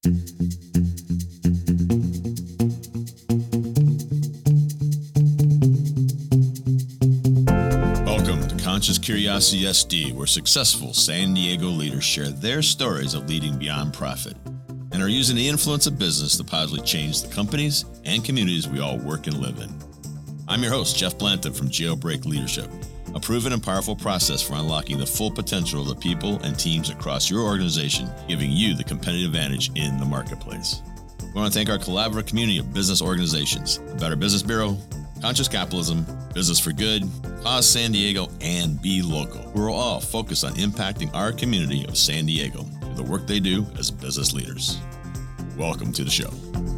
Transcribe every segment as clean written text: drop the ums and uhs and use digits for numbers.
Welcome to Conscious Curiosity SD, where successful San Diego leaders share their stories of leading beyond profit and are using the influence of business to positively change the companies and communities we all work and live in. I'm your host, Jeff Blanton from Jailbreak Leadership, a proven and powerful process for unlocking the full potential of the people and teams across your organization, giving you the competitive advantage in the marketplace. We want to thank our collaborative community of business organizations, the Better Business Bureau, Conscious Capitalism, Business for Good, Cause San Diego, and Be Local. We're all focused on impacting our community of San Diego through the work they do as business leaders. Welcome to the show.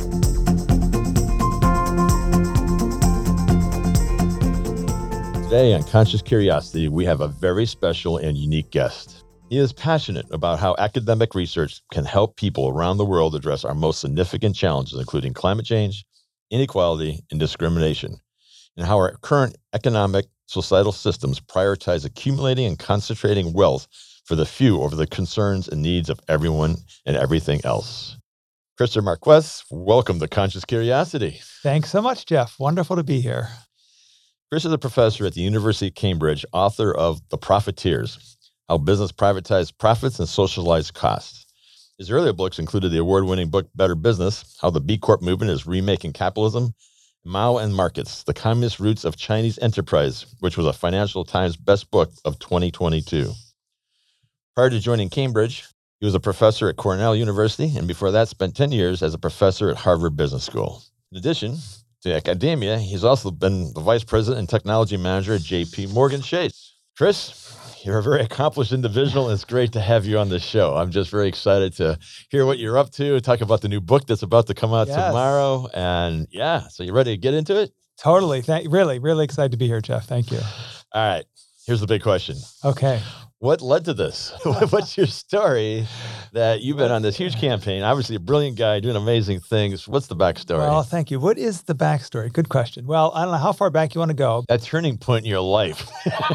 Today on Conscious Curiosity, we have a very special and unique guest. He is passionate about how academic research can help people around the world address our most significant challenges, including climate change, inequality, and discrimination, and how our current economic societal systems prioritize accumulating and concentrating wealth for the few over the concerns and needs of everyone and everything else. Christopher Marquez, welcome to Conscious Curiosity. Thanks so much, Jeff. Wonderful to be here. Chris is a professor at the University of Cambridge, author of The Profiteers, How Business Privatized Profits and Socialized Costs. His earlier books included the award-winning book Better Business, How the B Corp Movement is Remaking Capitalism, Mao and Markets, The Communist Roots of Chinese Enterprise, which was a Financial Times Best Book of 2022. Prior to joining Cambridge, he was a professor at Cornell University, and before that spent 10 years as a professor at Harvard Business School. In addition to academia, he's also been the vice president and technology manager at JP Morgan Chase. Chris, you're a very accomplished individual, and it's great to have you on this show. I'm just very excited to hear what you're up to, talk about the new book that's about to come out tomorrow. And so you ready to get into it? Totally. Really excited to be here, Jeff. Thank you. All right. Here's the big question. Okay. What led to this? What's your story that you've been on this huge campaign? Obviously a brilliant guy doing amazing things. What's the backstory? Well, thank you. What is the backstory? Good question. Well, I don't know how far back you want to go. That turning point in your life.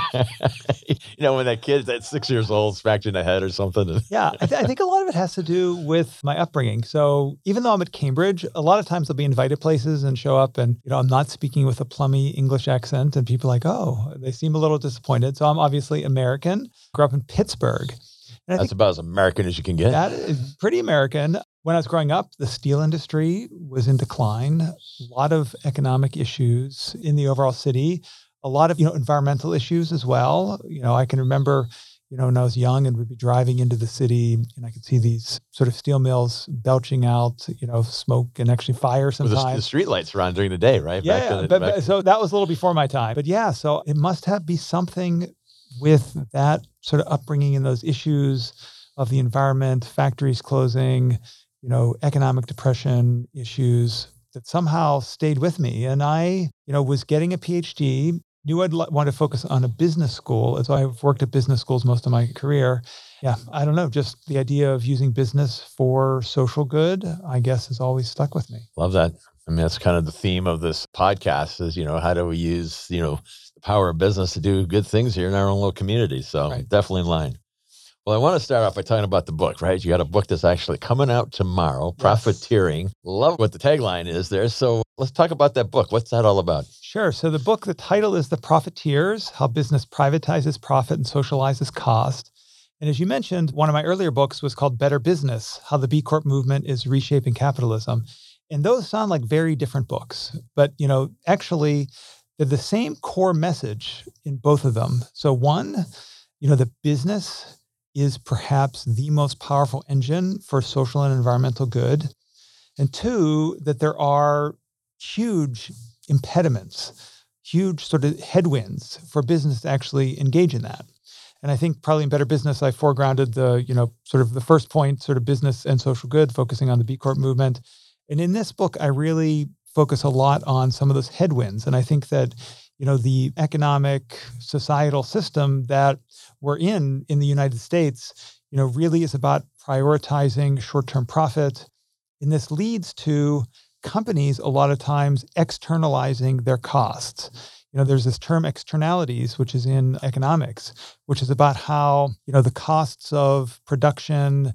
When that kid that's 6 years old smacked you in the head or something. Yeah, I think a lot of it has to do with my upbringing. So even though I'm at Cambridge, a lot of times I'll be invited places and show up and, I'm not speaking with a plummy English accent and people are like, oh, they seem a little disappointed. So I'm obviously American. Grew up in Pittsburgh. And that's about as American as you can get. That is pretty American. When I was growing up, the steel industry was in decline. A lot of economic issues in the overall city. A lot of, environmental issues as well. I can remember, when I was young and we'd be driving into the city and I could see these sort of steel mills belching out, smoke and actually fire sometimes. The street lights were on during the day, right? So that was a little before my time. But so it must be something with that sort of upbringing and those issues of the environment, factories closing, economic depression issues that somehow stayed with me. And I, was getting a PhD, knew I'd want to focus on a business school. And so I've worked at business schools most of my career. Yeah, I don't know, just the idea of using business for social good, I guess, has always stuck with me. Love that. I mean, that's kind of the theme of this podcast is, how do we use, the power of business to do good things here in our own little community. So Definitely in line. Well, I want to start off by talking about the book, right? You got a book that's actually coming out tomorrow, Profiteering. Love what the tagline is there. So let's talk about that book. What's that all about? Sure. So the book, the title is The Profiteers, How Business Privatizes Profit and Socializes Cost. And as you mentioned, one of my earlier books was called Better Business, How the B Corp Movement is Reshaping Capitalism. And those sound like very different books. But, actually, they're the same core message in both of them. So one, the business is perhaps the most powerful engine for social and environmental good. And two, that there are huge impediments, huge sort of headwinds for business to actually engage in that. And I think probably in Better Business, I foregrounded the, sort of the first point, sort of business and social good, focusing on the B Corp movement. And in this book, I really focus a lot on some of those headwinds. And I think that, the economic societal system that we're in the United States, really is about prioritizing short-term profit. And this leads to companies a lot of times externalizing their costs. There's this term externalities, which is in economics, which is about how, the costs of production,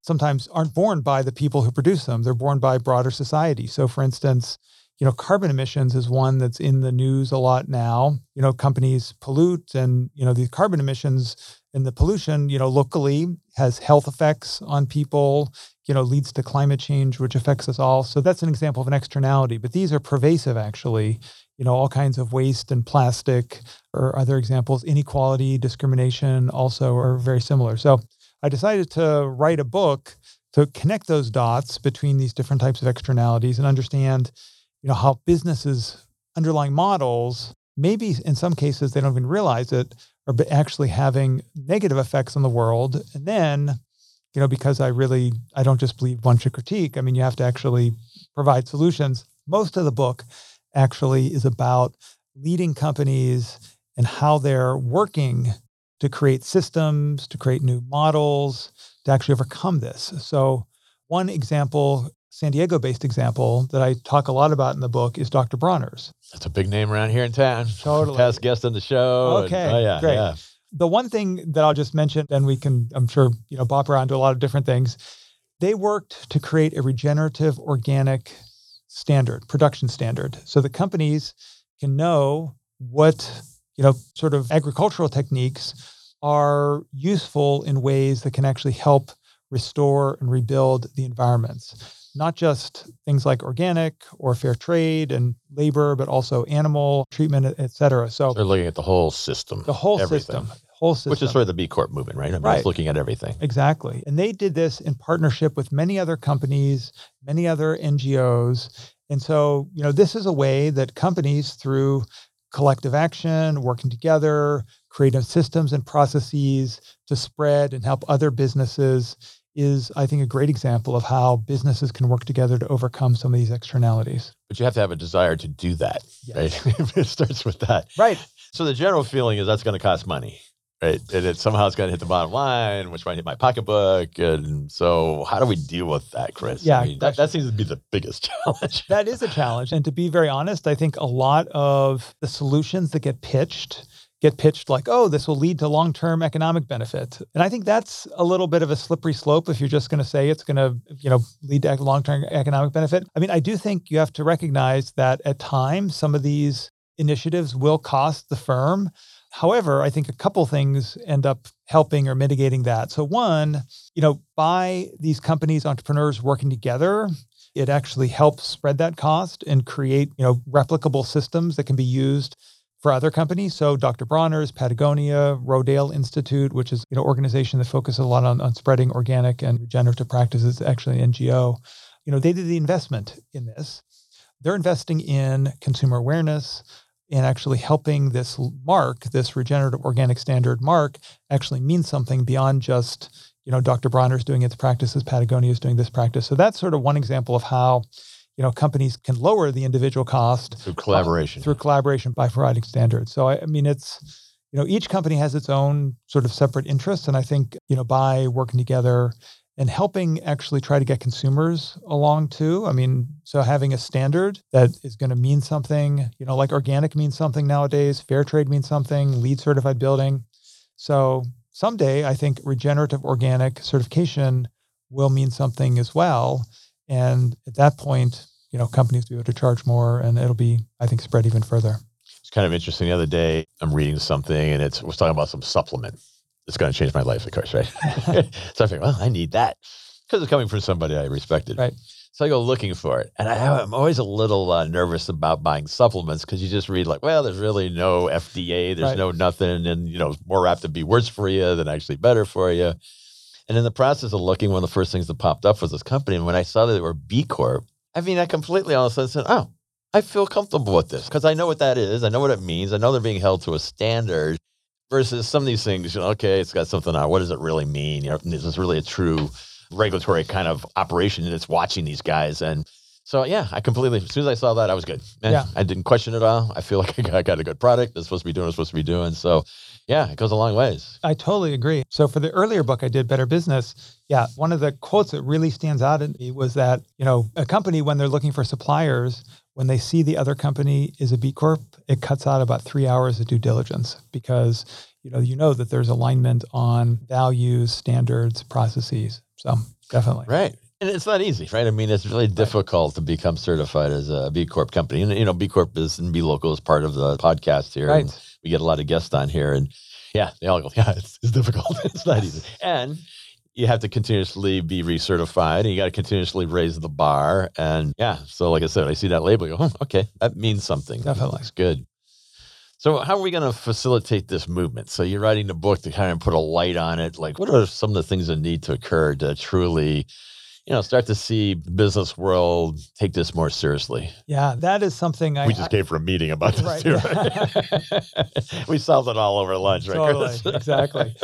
sometimes aren't borne by the people who produce them. They're borne by broader society. So for instance, carbon emissions is one that's in the news a lot now. Companies pollute and, the carbon emissions and the pollution, locally has health effects on people, leads to climate change, which affects us all. So that's an example of an externality, but these are pervasive actually. All kinds of waste and plastic or other examples, inequality, discrimination also are very similar. So I decided to write a book to connect those dots between these different types of externalities and understand, how businesses' underlying models, maybe in some cases they don't even realize it, are actually having negative effects on the world. And then, because I don't just believe one should critique. I mean, you have to actually provide solutions. Most of the book actually is about leading companies and how they're working to create systems, to create new models, to actually overcome this. So one example, San Diego-based example that I talk a lot about in the book is Dr. Bronner's. That's a big name around here in town. Totally. Past guest on the show. Okay, great. Yeah. The one thing that I'll just mention, and we can, I'm sure, bop around to a lot of different things. They worked to create a regenerative organic standard, production standard. So the companies can know what, sort of agricultural techniques are useful in ways that can actually help restore and rebuild the environments. Not just things like organic or fair trade and labor, but also animal treatment, et cetera. So they're looking at the whole system. Everything. Which is sort of the B Corp movement, right? I mean, right. It's looking at everything. Exactly. And they did this in partnership with many other companies, many other NGOs. And so, this is a way that companies, through collective action, working together, create systems and processes to spread and help other businesses, is, I think, a great example of how businesses can work together to overcome some of these externalities. But you have to have a desire to do that, yes. Right? It starts with that. Right. So the general feeling is that's going to cost money, right? And somehow it's going to hit the bottom line, which might hit my pocketbook. And so how do we deal with that, Chris? Yeah, I mean, that seems to be the biggest challenge. That is a challenge. And to be very honest, I think a lot of the solutions that get pitched like, oh, this will lead to long-term economic benefit. And I think that's a little bit of a slippery slope if you're just going to say it's going to, lead to long-term economic benefit. I mean, I do think you have to recognize that at times, some of these initiatives will cost the firm. However, I think a couple things end up helping or mitigating that. So one, by these companies, entrepreneurs working together, it actually helps spread that cost and create, replicable systems that can be used for other companies. So Dr. Bronner's, Patagonia, Rodale Institute, which is an organization that focuses a lot on spreading organic and regenerative practices, actually an NGO. They did the investment in this. They're investing in consumer awareness and actually helping this mark, this regenerative organic standard mark, actually mean something beyond just, Dr. Bronner's doing its practices, Patagonia is doing this practice. So that's sort of one example of how companies can lower the individual cost through collaboration. By providing standards. So I mean, it's each company has its own sort of separate interests, and I think by working together and helping actually try to get consumers along too. I mean, so having a standard that is going to mean something, like organic means something nowadays, fair trade means something, LEED certified building. So someday, I think regenerative organic certification will mean something as well. And at that point, companies will be able to charge more, and it'll be, I think, spread even further. It's kind of interesting. The other day, I'm reading something, and it was talking about some supplement. It's going to change my life, of course, right? So I think, well, I need that because it's coming from somebody I respected. Right. So I go looking for it. And I'm always a little nervous about buying supplements because you just read like, well, there's really no FDA, there's no nothing, and, more apt to be worse for you than actually better for you. And in the process of looking, one of the first things that popped up was this company. And when I saw that they were B Corp, I mean, I completely all of a sudden said, oh, I feel comfortable with this because I know what that is. I know what it means. I know they're being held to a standard versus some of these things, okay, it's got something on. What does it really mean? Is this really a true regulatory kind of operation that's watching these guys? And so, yeah, I completely, as soon as I saw that, I was good. I didn't question it at all. I feel like I got a good product. It's supposed to be doing what it's supposed to be doing. So, yeah, it goes a long ways. I totally agree. So for the earlier book I did, Better Business, one of the quotes that really stands out in me was that, a company, when they're looking for suppliers, when they see the other company is a B Corp, it cuts out about 3 hours of due diligence because, that there's alignment on values, standards, processes. So Definitely. Right. And it's not easy, right? I mean, it's really difficult to become certified as a B Corp company. And, B Corp is and B Local is part of the podcast here. Right. And we get a lot of guests on here. And yeah, they all go, yeah, it's difficult. It's not easy. And you have to continuously be recertified and you got to continuously raise the bar. And yeah, so like I said, I see that label, I go, okay, that means something. Definitely. It's good. So how are we going to facilitate this movement? So you're writing the book to kind of put a light on it. Like, what are some of the things that need to occur to truly, start to see the business world take this more seriously? Yeah, that is something We just came from a meeting about this too. Right? We solved it all over lunch, right, Totally, Chris? exactly.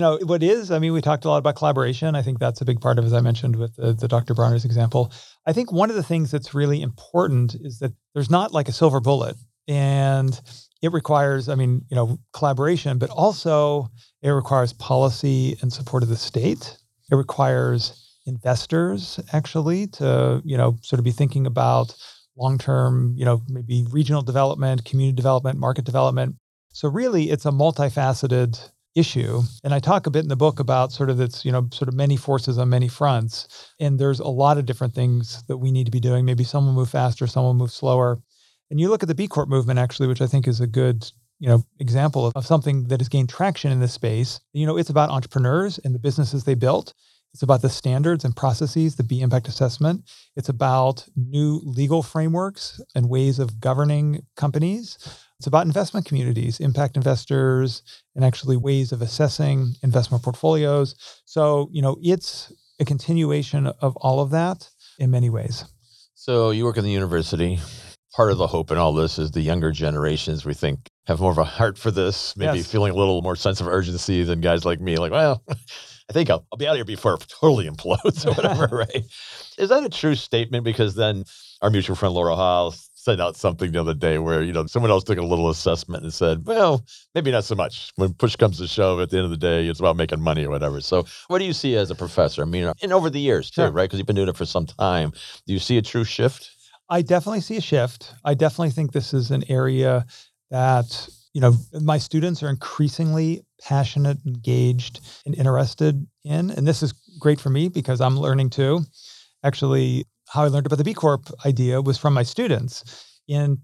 We talked a lot about collaboration. I think that's a big part of, as I mentioned with the Dr. Bronner's example. I think one of the things that's really important is that there's not like a silver bullet. And it requires, collaboration, but also it requires policy and support of the state. It requires investors actually to, sort of be thinking about long-term, maybe regional development, community development, market development. So really it's a multifaceted issue. And I talk a bit in the book about sort of its, sort of many forces on many fronts. And there's a lot of different things that we need to be doing. Maybe some will move faster, some will move slower. And you look at the B Corp movement, actually, which I think is a good, example of something that has gained traction in this space. It's about entrepreneurs and the businesses they built. It's about the standards and processes, the B impact assessment. It's about new legal frameworks and ways of governing companies. It's about investment communities, impact investors, and actually ways of assessing investment portfolios. So, it's a continuation of all of that in many ways. So you work in the university. Part of the hope in all this is the younger generations, we think, have more of a heart for this, maybe feeling a little more sense of urgency than guys like me. Like, well, I think I'll be out of here before it totally implodes or whatever, right? Is that a true statement? Because then our mutual friend Laura Hall sent out something the other day where, someone else took a little assessment and said, well, maybe not so much. When push comes to shove, at the end of the day, it's about making money or whatever. So what do you see as a professor? And over the years too, right? Because you've been doing it for some time. Do you see a true shift? I definitely see a shift. I definitely think this is an area that, my students are increasingly passionate, engaged, and interested in. And this is great for me because I'm learning too. Actually, how I learned about the B Corp idea was from my students. In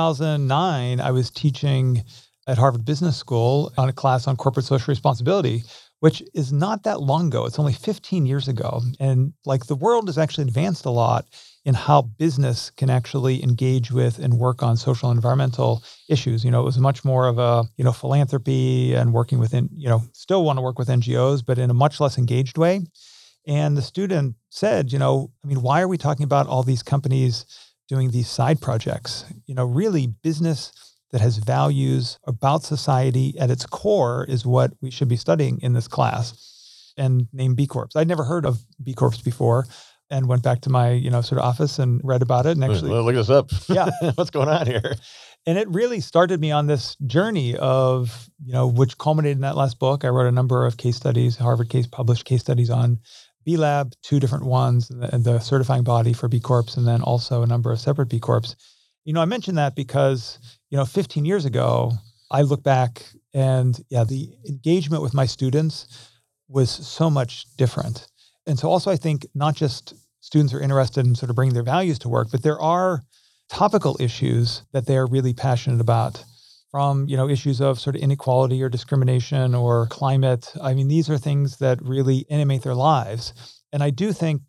2009, I was teaching at Harvard Business School on a class on corporate social responsibility, which is not that long ago. It's only 15 years ago. And the world has actually advanced a lot in how business can actually engage with and work on social and environmental issues. It was much more of a, philanthropy and working within, still want to work with NGOs, but in a much less engaged way. And the student said, why are we talking about all these companies doing these side projects? Really business that has values about society at its core is what we should be studying in this class, and named B Corps. I'd never heard of B Corps before and went back to my, sort of office and read about it and actually look this up. Yeah. What's going on here? And it really started me on this journey of, which culminated in that last book. I wrote a number of case studies, Harvard published case studies on B Lab, 2 different ones, the certifying body for B Corps, and then also a number of separate B Corps. I mentioned that because, 15 years ago, I look back and the engagement with my students was so much different. And so also I think not just students are interested in sort of bringing their values to work, but there are topical issues that they are really passionate about, from, issues of sort of inequality or discrimination or climate. These are things that really animate their lives. And I do think,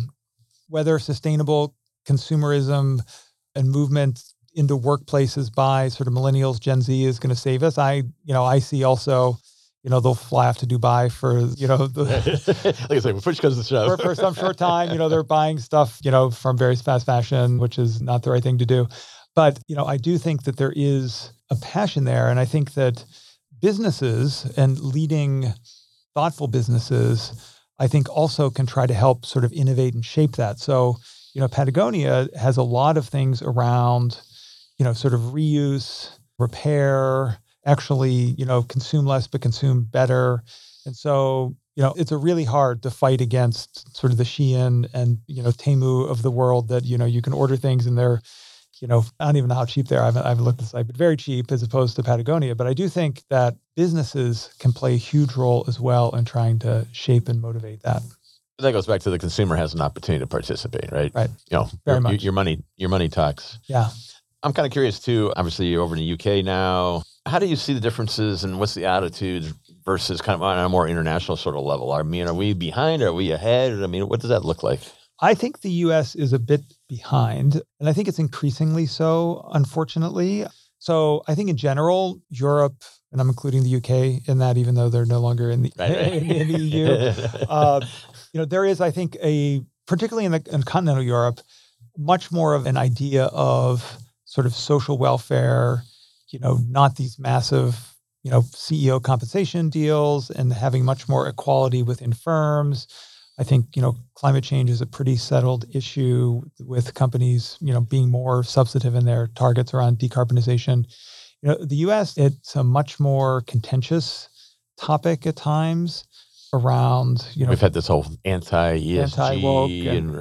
whether sustainable consumerism and movement into workplaces by sort of millennials, Gen Z is going to save us. I see also, they'll fly off to Dubai for, like I say, when push comes to shove. for some short time, they're buying stuff, from various fast fashion, which is not the right thing to do. But, I do think that there is a passion there. And I think that businesses and leading thoughtful businesses, I think also can try to help sort of innovate and shape that. So, Patagonia has a lot of things around, sort of reuse, repair, actually, consume less, but consume better. And so, it's a really hard to fight against sort of the Shein and, Temu of the world that, you can order things and they're, I don't even know how cheap they are. I haven't looked at the site, but very cheap as opposed to Patagonia. But I do think that businesses can play a huge role as well in trying to shape and motivate that. That goes back to the consumer has an opportunity to participate, right? Right. your Very much. your money talks. Yeah. I'm kind of curious too. Obviously, you're over in the UK now. How do you see the differences, and what's the attitude versus kind of on a more international sort of level? I mean, are we behind? Are we ahead? I mean, what does that look like? I think the US is a bit behind, and I think it's increasingly so, unfortunately. So I think in general, Europe, and I'm including the UK in that, even though they're no longer in the, Right. in the EU, there is, I think, particularly in continental Europe, much more of an idea of sort of social welfare, not these massive, CEO compensation deals, and having much more equality within firms. I think, climate change is a pretty settled issue with companies, being more substantive in their targets around decarbonization. The US, it's a much more contentious topic at times around, we've had this whole anti-ESG anti-woke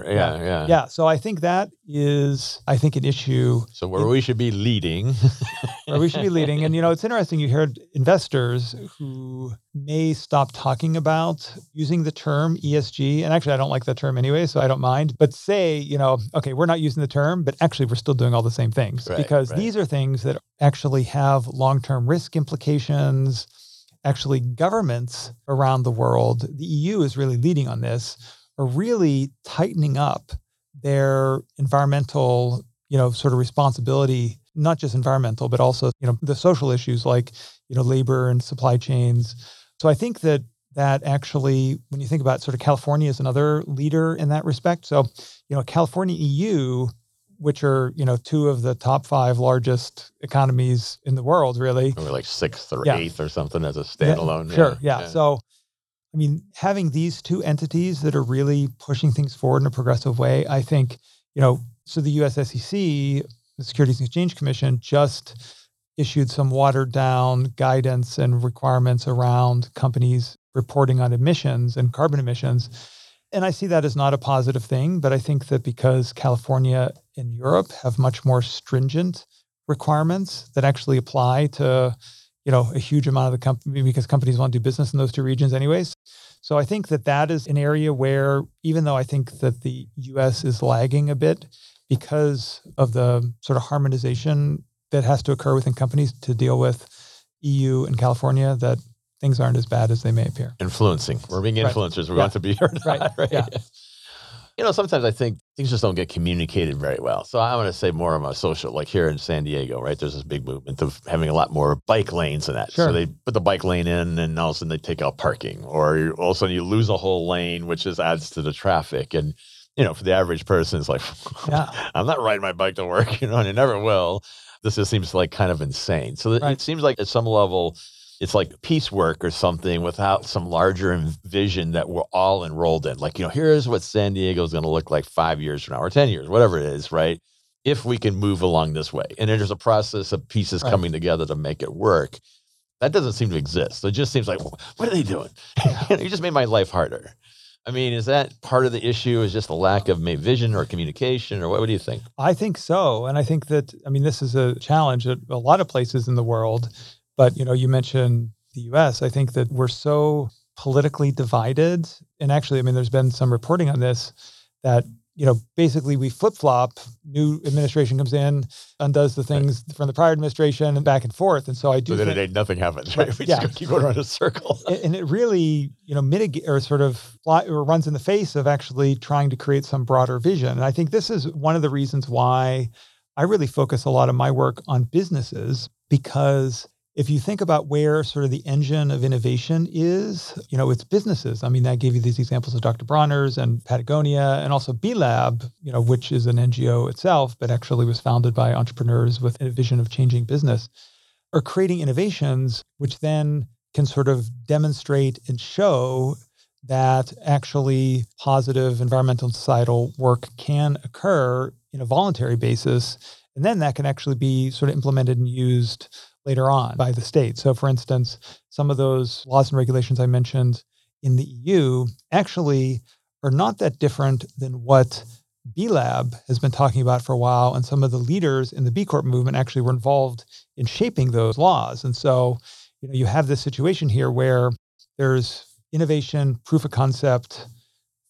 yeah. So I think that is, an issue. So where we should be leading. Where we should be leading. And, it's interesting. You hear investors who may stop talking about using the term ESG. And actually, I don't like that term anyway, so I don't mind. But say, okay, we're not using the term, but actually we're still doing all the same things. Right, because these are things that actually have long-term risk implications. Actually, governments around the world, the EU is really leading on this, are really tightening up their environmental, sort of responsibility, not just environmental, but also, the social issues like, labor and supply chains. So I think that actually, when you think about sort of California is another leader in that respect. So, California, EU, which are, two of the top 5 largest economies in the world, really. We're like 6th or 8th or something as a standalone. Yeah, sure. Yeah. So, I mean, having these two entities that are really pushing things forward in a progressive way, I think, so the US SEC, the Securities and Exchange Commission, just issued some watered down guidance and requirements around companies reporting on emissions and carbon emissions. And I see that as not a positive thing, but I think that because California and Europe have much more stringent requirements that actually apply to, a huge amount of the company, because companies want to do business in those two regions anyways. So I think that is an area where, even though I think that the US is lagging a bit because of the sort of harmonization that has to occur within companies to deal with EU and California, that things aren't as bad as they may appear. Influencing. We're being influencers. We want to be heard. Right. Yeah. Sometimes I think things just don't get communicated very well. So I'm going to say more of a social, like here in San Diego, right? There's this big movement of having a lot more bike lanes and that. Sure. So they put the bike lane in and all of a sudden they take out parking, or all of a sudden you lose a whole lane, which just adds to the traffic. And, for the average person, it's like, I'm not riding my bike to work, and I never will. This just seems like kind of insane. So It seems like at some level, it's like piecework or something without some larger vision that we're all enrolled in. Like, here's what San Diego is going to look like 5 years from now or 10 years, whatever it is, right? If we can move along this way. And there's a process of pieces coming together to make it work. That doesn't seem to exist. It just seems like, what are they doing? You just made my life harder. I mean, is that part of the issue, is just the lack of maybe vision or communication, or what do you think? I think so. And I think that, this is a challenge at a lot of places in the world. But, you mentioned the US. I think that we're so politically divided. And actually, there's been some reporting on this that, basically we flip-flop, new administration comes in, undoes the things from the prior administration, and back and forth. And so I do think nothing happens, right? We just keep going around in a circle. And it really, mitigate or sort of runs in the face of actually trying to create some broader vision. And I think this is one of the reasons why I really focus a lot of my work on businesses, because if you think about where sort of the engine of innovation is, it's businesses. I gave you these examples of Dr. Bronner's and Patagonia, and also B-Lab, which is an NGO itself, but actually was founded by entrepreneurs with a vision of changing business, are creating innovations which then can sort of demonstrate and show that actually positive environmental and societal work can occur in a voluntary basis. And then that can actually be sort of implemented and used later on by the state. So for instance, some of those laws and regulations I mentioned in the EU actually are not that different than what B-Lab has been talking about for a while. And some of the leaders in the B Corp movement actually were involved in shaping those laws. And so, you have this situation here where there's innovation, proof of concept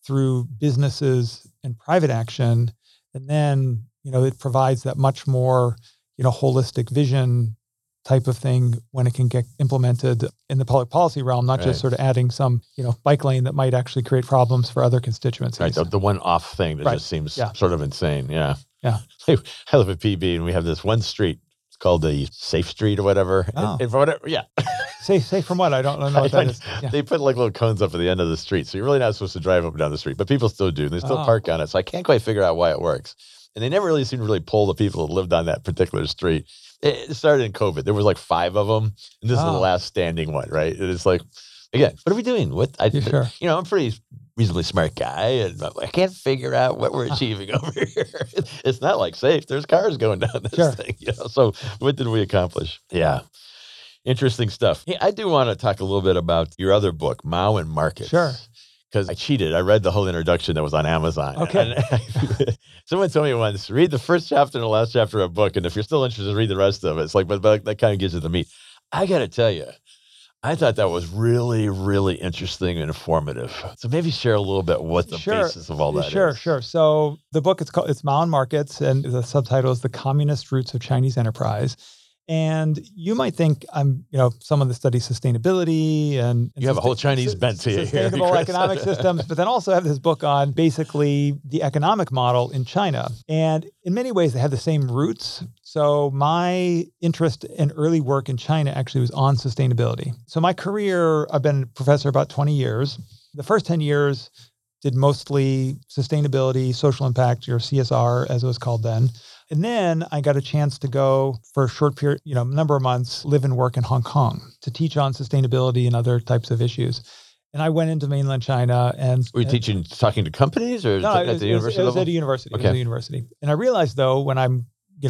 through businesses and private action. And then, it provides that much more, holistic vision type of thing when it can get implemented in the public policy realm, not just sort of adding some, bike lane that might actually create problems for other constituencies. Right, the one-off thing that just seems sort of insane. Yeah. Yeah. I live at PB, and we have this one street. It's called the Safe Street or whatever. Oh. And for whatever, yeah. Safe from what? I don't know what that is. Yeah. They put like little cones up at the end of the street. So you're really not supposed to drive up and down the street, but people still do. And they still park on it. So I can't quite figure out why it works. And they never really seem to really pull the people that lived on that particular street. It started in COVID. There was like 5 of them. And this is the last standing one, right? And it's like, again, what are we doing? Sure. I'm a pretty reasonably smart guy, and I can't figure out what we're achieving over here. It's not like safe. There's cars going down this thing, So what did we accomplish? Yeah. Interesting stuff. Hey, I do want to talk a little bit about your other book, Mao and Markets. Sure. Because I cheated. I read the whole introduction that was on Amazon. Okay. Someone told me once, read the first chapter and the last chapter of a book, and if you're still interested, read the rest of it. It's like, but that kind of gives you the meat. I got to tell you, I thought that was really, really interesting and informative. So maybe share a little bit what the basis of all that is. Sure. So the book, it's Mao and Markets, and the subtitle is The Communist Roots of Chinese Enterprise. And you might think I'm, someone that studies sustainability and you have a whole Chinese bent to you here. Sustainable economic systems, but then also have this book on basically the economic model in China. And in many ways, they have the same roots. So my interest in early work in China actually was on sustainability. So my career, I've been a professor about 20 years. The first 10 years did mostly sustainability, social impact, or CSR, as it was called then. And then I got a chance to go for a short period, number of months, live and work in Hong Kong to teach on sustainability and other types of issues. And I went into mainland China and— Were you talking to companies or at the university level? It was at a university. Okay. It was at a university. And I realized though, when I'm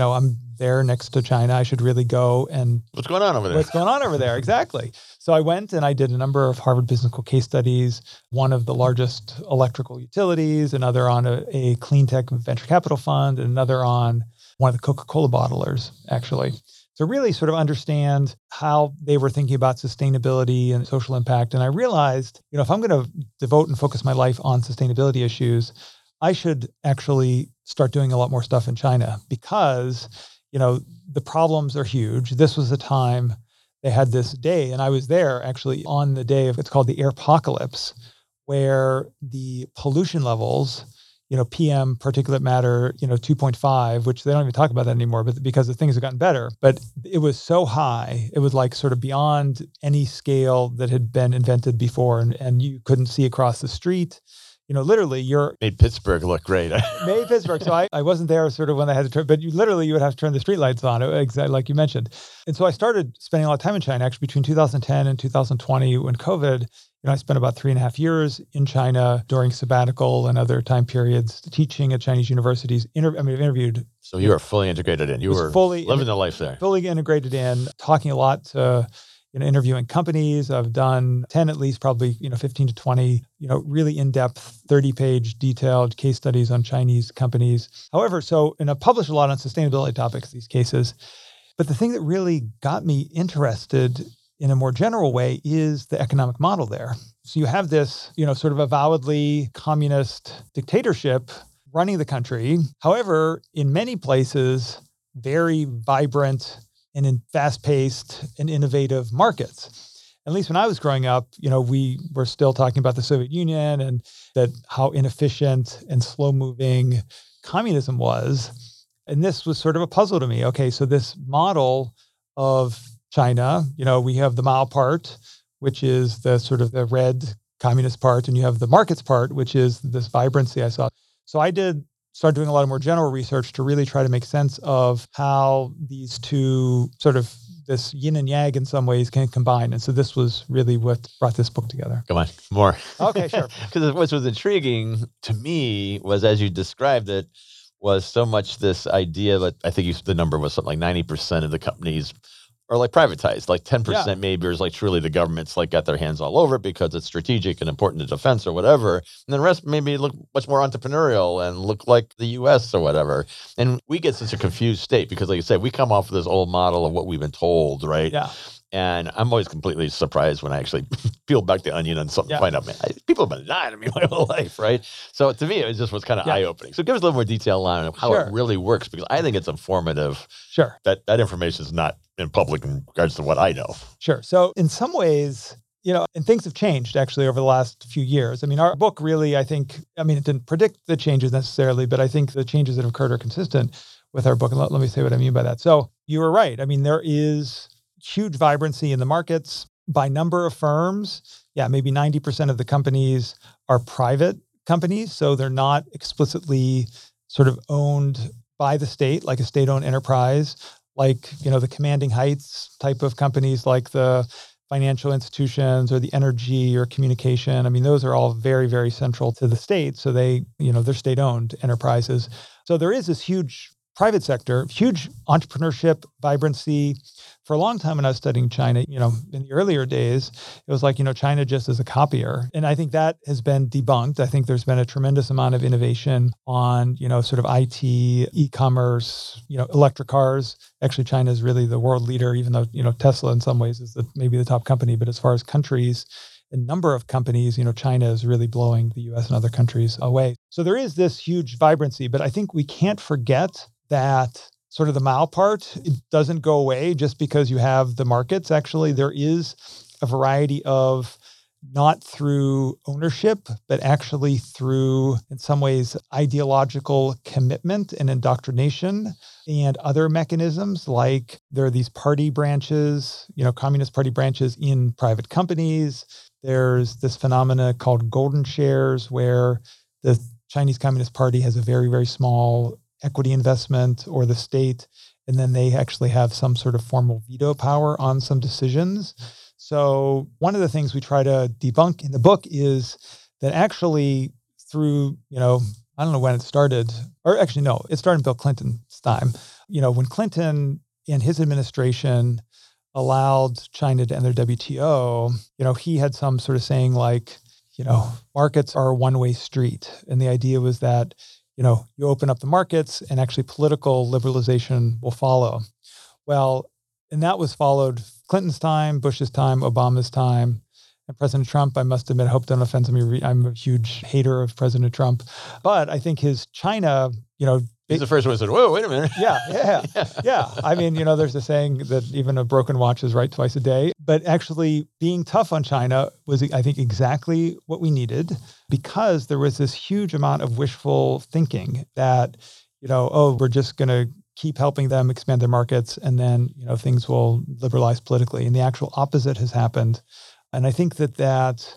there next to China, I should really go and— What's going on over there? What's going on over there? Exactly. So I went and I did a number of Harvard Business School case studies, one of the largest electrical utilities, another on a clean tech venture capital fund, and another on one of the Coca-Cola bottlers, actually. To really sort of understand how they were thinking about sustainability and social impact. And I realized, if I'm going to devote and focus my life on sustainability issues, I should actually start doing a lot more stuff in China because, the problems are huge. This was the time they had this day, and I was there actually on the day of, it's called the Airpocalypse, where the pollution levels, PM, particulate matter, 2.5, which they don't even talk about that anymore, but because the things have gotten better. But it was so high, it was like sort of beyond any scale that had been invented before, and you couldn't see across the street. Literally, made Pittsburgh look great. Made Pittsburgh. So I wasn't there sort of when they had to turn, but you would have to turn the streetlights on, exactly like you mentioned. And so I started spending a lot of time in China, actually between 2010 and 2020 when COVID, I spent about 3.5 years in China during sabbatical and other time periods teaching at Chinese universities. I've interviewed. So you were fully integrated in. You were fully living the life there. Fully integrated in, talking a lot to, interviewing companies. I've done 10 at least, probably, 15 to 20, really in-depth, 30-page detailed case studies on Chinese companies. However, and I've published a lot on sustainability topics, these cases. But the thing that really got me interested in a more general way is the economic model there. So you have this, sort of avowedly communist dictatorship running the country. However, in many places, very vibrant and in fast-paced and innovative markets. At least when I was growing up, we were still talking about the Soviet Union and that how inefficient and slow-moving communism was. And this was sort of a puzzle to me. Okay, so this model of China, we have the Mao part, which is the sort of the red communist part, and you have the markets part, which is this vibrancy I saw. So I started doing a lot of more general research to really try to make sense of how these two sort of this yin and yang in some ways can combine. And so this was really what brought this book together. Come on, more. Okay, sure. Because what was intriguing to me was, as you described it, was so much this idea that I think the number was something like 90% of the companies are like privatized, like 10% maybe is like truly the government's like got their hands all over it because it's strategic and important to defense or whatever. And then the rest maybe look much more entrepreneurial and look like the US or whatever. And we get such a confused state because like you said, we come off of this old model of what we've been told, right? Yeah. And I'm always completely surprised when I actually peel back the onion on something, find out, man, people have been lying to me my whole life, right? So to me, it just was kind of eye-opening. So give us a little more detail on how it really works, because I think it's informative. Sure. That information is not in public in regards to what I know. Sure. So in some ways, and things have changed actually over the last few years. I mean, our book really, it didn't predict the changes necessarily, but I think the changes that have occurred are consistent with our book. And let me say what I mean by that. So you were right. I mean, there is huge vibrancy in the markets by number of firms. Yeah, maybe 90% of the companies are private companies. So they're not explicitly sort of owned by the state, like a state-owned enterprise, like, the Commanding Heights type of companies, like the financial institutions or the energy or communication. I mean, those are all very, very central to the state. So they're state-owned enterprises. So there is this huge private sector, huge entrepreneurship, vibrancy. For a long time when I was studying China, in the earlier days, it was like, China just as a copier. And I think that has been debunked. I think there's been a tremendous amount of innovation on, sort of IT, e-commerce, electric cars. Actually, China is really the world leader, even though, Tesla in some ways is maybe the top company. But as far as countries, a number of companies, China is really blowing the US and other countries away. So there is this huge vibrancy, but I think we can't forget that sort of the Mao part, it doesn't go away just because you have the markets. Actually, there is a variety of, not through ownership, but actually through, in some ways, ideological commitment and indoctrination and other mechanisms, like there are these party branches, Communist Party branches in private companies. There's this phenomena called golden shares, where the Chinese Communist Party has a very, very small equity investment, or the state, and then they actually have some sort of formal veto power on some decisions. So one of the things we try to debunk in the book is that actually through, I don't know when it started, or actually, no, it started in Bill Clinton's time. When Clinton and his administration allowed China to enter WTO, he had some sort of saying like, markets are a one-way street. And the idea was that, you open up the markets and actually political liberalization will follow. Well, and that was followed Clinton's time, Bush's time, Obama's time, and President Trump. I must admit, I hope don't offend me. I'm a huge hater of President Trump, but I think his China, he's the first one who said, whoa, wait a minute. Yeah. I mean, there's a saying that even a broken watch is right twice a day. But actually being tough on China was, I think, exactly what we needed, because there was this huge amount of wishful thinking that, we're just going to keep helping them expand their markets and then, things will liberalize politically. And the actual opposite has happened. And I think that,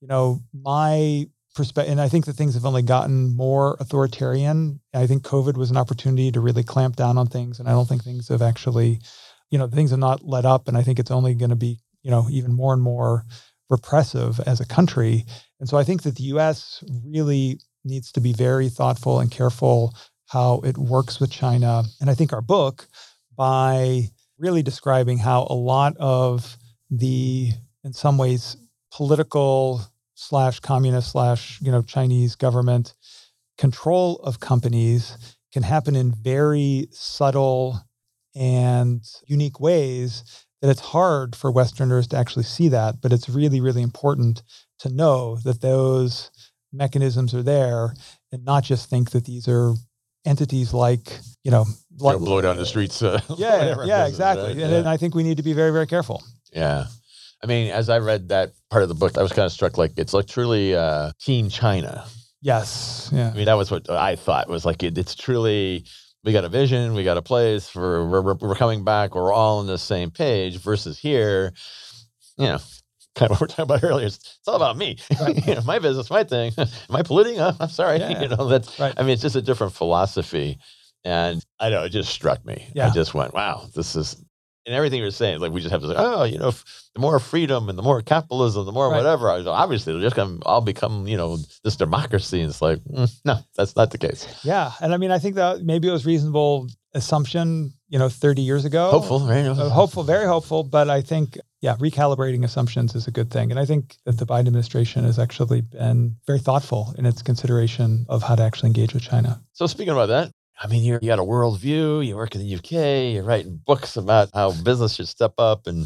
my perspective, and I think that things have only gotten more authoritarian. I think COVID was an opportunity to really clamp down on things. And I don't think things have actually, things have not let up. And I think it's only going to be, even more and more repressive as a country. And so I think that the US really needs to be very thoughtful and careful how it works with China. And I think our book, by really describing how a lot of the, in some ways, political / communist / Chinese government control of companies can happen in very subtle and unique ways, that it's hard for Westerners to actually see that. But it's really, really important to know that those mechanisms are there, and not just think that these are entities like, blow down the streets. Exactly. Right? And I think we need to be very, very careful. Yeah. I mean, as I read that part of the book, I was kind of struck, like, it's like truly Teen China. Yes. Yeah. I mean, that was what I thought was like, it's truly, we got a vision, we got a place, we're coming back, we're all on the same page, versus here, kind of what we're talking about earlier. It's all about me, right. My business, my thing, my polluting. I'm sorry. That's, right. I mean, it's just a different philosophy. And I know, it just struck me. Yeah. I just went, wow, this is, and everything you're saying, like, we just have to say, the more freedom and the more capitalism, the more whatever. Obviously, they're just going to all become, this democracy. And it's like, no, that's not the case. Yeah. And I mean, I think that maybe it was reasonable assumption, 30 years ago. Hopeful, right? Hopeful, very hopeful. But I think, recalibrating assumptions is a good thing. And I think that the Biden administration has actually been very thoughtful in its consideration of how to actually engage with China. So speaking about that, I mean, you got a world view, you work in the UK, you're writing books about how business should step up. And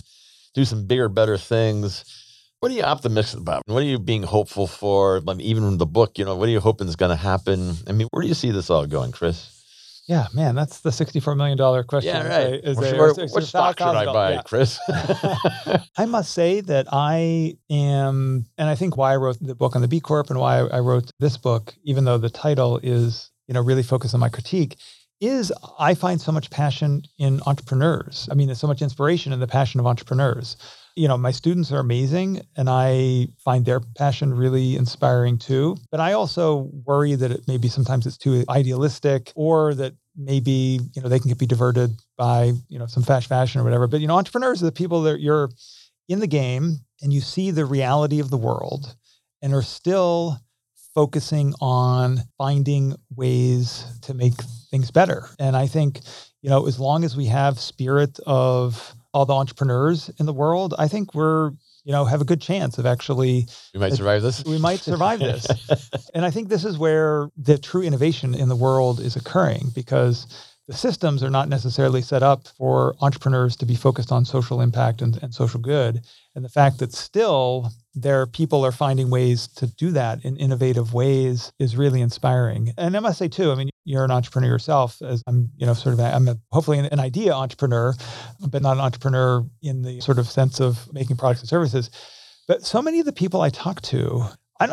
do some bigger, better things. What are you optimistic about? What are you being hopeful for? I mean, even in the book, what are you hoping is going to happen? I mean, where do you see this all going, Chris? Yeah, man, that's the $64 million question. Yeah, right. What stock should I buy, Chris? I must say that I am, and I think why I wrote the book on the B Corp and why I wrote this book, even though the title is, really focused on my critique, is I find so much passion in entrepreneurs. I mean, there's so much inspiration in the passion of entrepreneurs. My students are amazing and I find their passion really inspiring too. But I also worry that maybe sometimes it's too idealistic or that maybe, they can be diverted by, some fast fashion or whatever. But, entrepreneurs are the people that you're in the game and you see the reality of the world and are still focusing on finding ways to make things better. And I think, as long as we have spirit of all the entrepreneurs in the world, I think we're, have a good chance of actually... We might survive this. We might survive this. And I think this is where the true innovation in the world is occurring because the systems are not necessarily set up for entrepreneurs to be focused on social impact and social good. And the fact that still people are finding ways to do that in innovative ways is really inspiring. And I must say too, I mean, you're an entrepreneur yourself, as I'm, hopefully an idea entrepreneur, but not an entrepreneur in the sort of sense of making products and services. But so many of the people I talk to,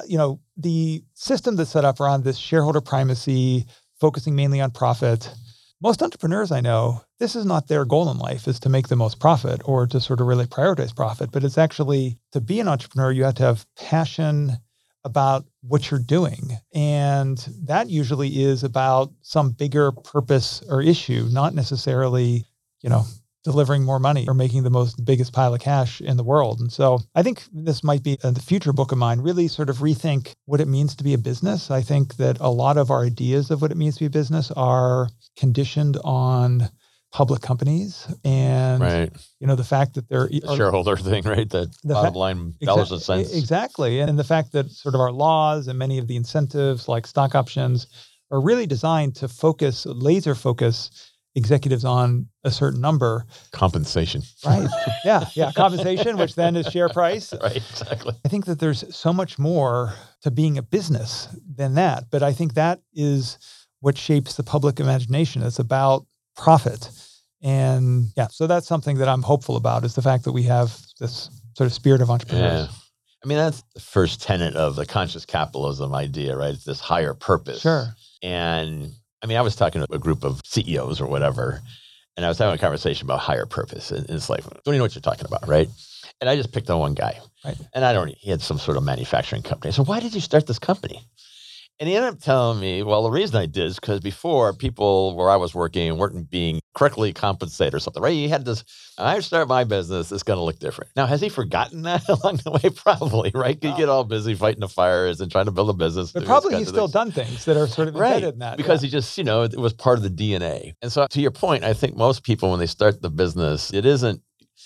the system that's set up around this shareholder primacy, focusing mainly on profit. Most entrepreneurs I know, this is not their goal in life, is to make the most profit or to sort of really prioritize profit. But it's actually, to be an entrepreneur, you have to have passion about what you're doing. And that usually is about some bigger purpose or issue, not necessarily, delivering more money or making the biggest pile of cash in the world. And so I think this might be the future book of mine, really sort of rethink what it means to be a business. I think that a lot of our ideas of what it means to be a business are conditioned on public companies and, right. The fact that they're... The shareholder thing, right? That bottom line, dollars and cents. Exactly. And the fact that sort of our laws and many of the incentives like stock options are really designed to laser focus executives on a certain number. Compensation. Right. Yeah. Compensation, which then is share price. Right. Exactly. I think that there's so much more to being a business than that. But I think that is what shapes the public imagination. It's about profit. And so that's something that I'm hopeful about, is the fact that we have this sort of spirit of entrepreneurs. Yeah. I mean, that's the first tenet of the conscious capitalism idea, right? It's this higher purpose. Sure. And I mean, I was talking to a group of CEOs or whatever, and I was having a conversation about higher purpose. And it's like, don't you know what you're talking about, right? And I just picked on one guy. Right. And he had some sort of manufacturing company. So why did you start this company? And he ended up telling me, well, the reason I did is because before, people where I was working weren't being correctly compensated or something, right? He had this, I start my business, it's going to look different. Now, has he forgotten that along the way? Probably, right? You get all busy fighting the fires and trying to build a business. But probably he's still done things that are sort of embedded in that. Because he just, it was part of the DNA. And so to your point, I think most people, when they start the business, it isn't,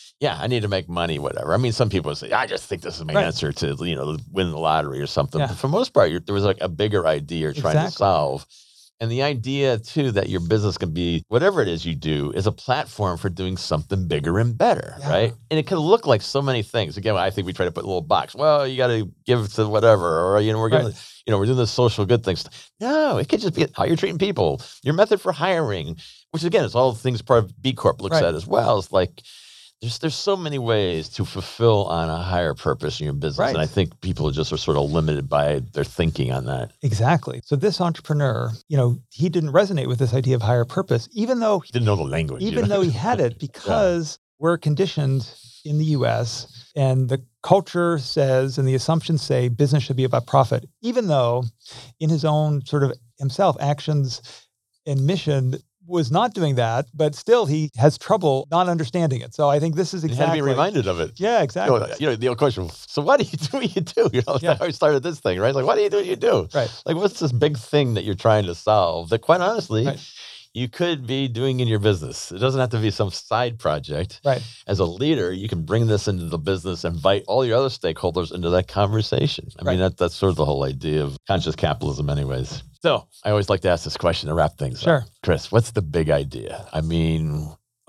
I need to make money, whatever. I mean, some people say, I just think this is my answer to, win the lottery or something. Yeah. But for the most part, there was like a bigger idea you're trying to solve. And the idea, too, that your business can be, whatever it is you do, is a platform for doing something bigger and better, right? And it can look like so many things. Again, I think we try to put a little box. Well, you got to give to whatever, or, we're giving, we're doing this social good things. No, it could just be how you're treating people, your method for hiring, which, again, is all the things part of B Corp looks at as well. It's like, there's so many ways to fulfill on a higher purpose in your business. Right. And I think people just are sort of limited by their thinking on that. Exactly. So this entrepreneur, he didn't resonate with this idea of higher purpose, even though he didn't know the language. Even though he had it, because we're conditioned in the US and the culture says, and the assumptions say business should be about profit, even though in his own sort of himself actions and mission was not doing that, but still he has trouble not understanding it. So I think this is exactly... You had to be reminded of it. Yeah, exactly. The old question, so what do you do what you do? That's how we started this thing, right? Like, what do you do? Right. Like, what's this big thing that you're trying to solve that, quite honestly, you could be doing in your business? It doesn't have to be some side project. Right. As a leader, you can bring this into the business, invite all your other stakeholders into that conversation. I mean, that's sort of the whole idea of conscious capitalism anyways. So I always like to ask this question to wrap things up. Chris, what's the big idea? I mean,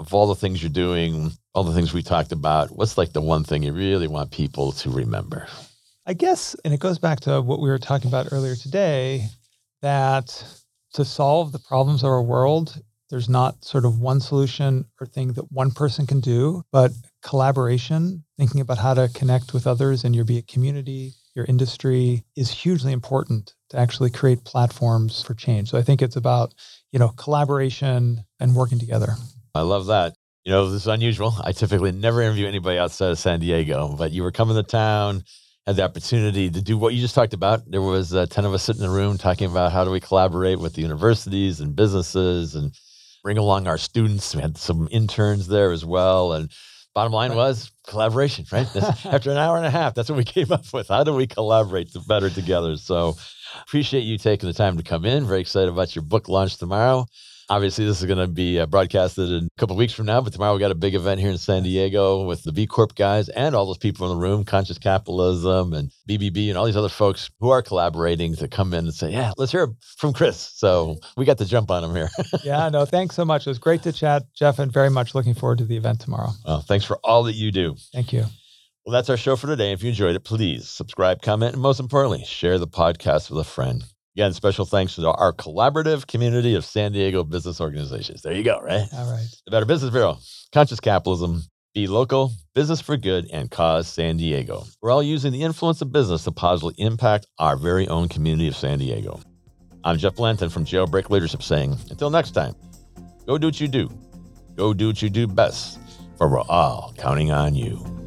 of all the things you're doing, all the things we talked about, what's like the one thing you really want people to remember? I guess, and it goes back to what we were talking about earlier today, that to solve the problems of our world, there's not sort of one solution or thing that one person can do, but collaboration, thinking about how to connect with others in your be it community, your industry, is hugely important to actually create platforms for change. So I think it's about, collaboration and working together. I love that. This is unusual. I typically never interview anybody outside of San Diego, but you were coming to town, had the opportunity to do what you just talked about. There was 10 of us sitting in the room talking about how do we collaborate with the universities and businesses and bring along our students. We had some interns there as well. And bottom line was collaboration, right? After an hour and a half, that's what we came up with. How do we collaborate better together? So appreciate you taking the time to come in. Very excited about your book launch tomorrow. Obviously, this is going to be broadcasted in a couple of weeks from now, but tomorrow we got a big event here in San Diego with the B Corp guys and all those people in the room, Conscious Capitalism and BBB and all these other folks who are collaborating to come in and say, yeah, let's hear from Chris. So we got the jump on him here. Yeah, no, thanks so much. It was great to chat, Jeff, and very much looking forward to the event tomorrow. Oh, thanks for all that you do. Thank you. Well, that's our show for today. If you enjoyed it, please subscribe, comment, and most importantly, share the podcast with a friend. Again, special thanks to our collaborative community of San Diego business organizations. There you go, right? All right. The Better Business Bureau, Conscious Capitalism, Be Local, Business for Good, and Cause San Diego. We're all using the influence of business to positively impact our very own community of San Diego. I'm Jeff Blanton from Jailbreak Leadership saying, until next time, go do what you do. Go do what you do best, for we're all counting on you.